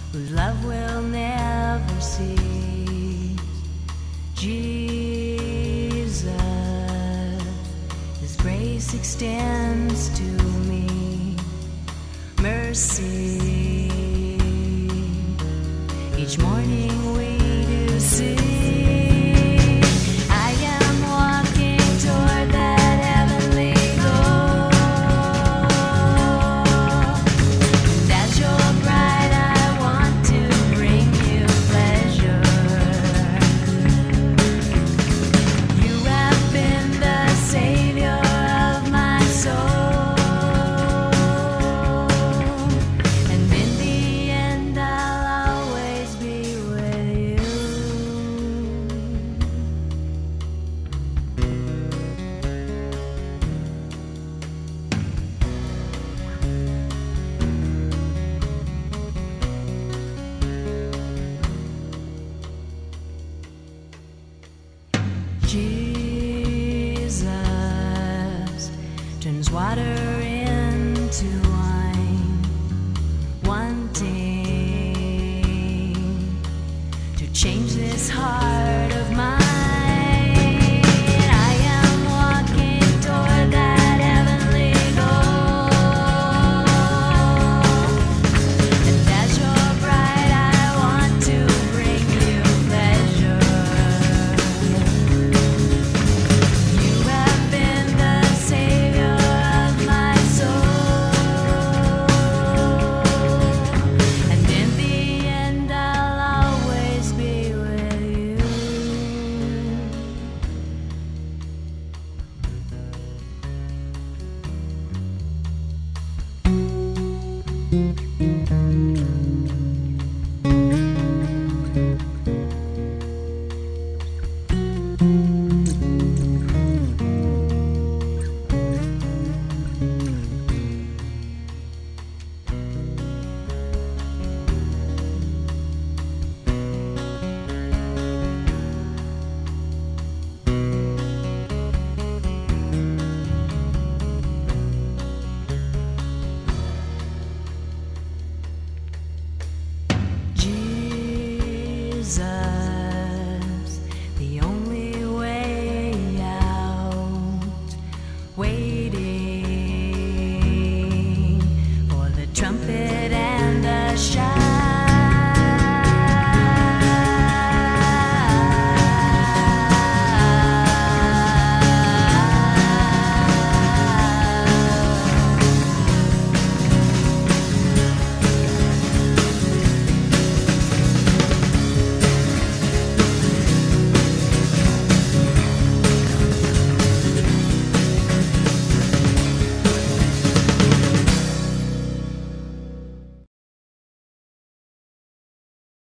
whose love will never cease. Jesus, His grace extends to me. Mercy, each morning we do see. I am walking toward that heavenly goal. And as your bride, I want to bring you pleasure. You have been the Savior of my soul, and in the end I'll always be with you. Jesus turns water into wine, wanting to change this heart of mine. I am walking toward that heavenly goal, and as your bride, I want to bring you pleasure. You have been the Savior of my soul, and in the end I'll always be with you. Jesus, the only way out, waiting for the trumpet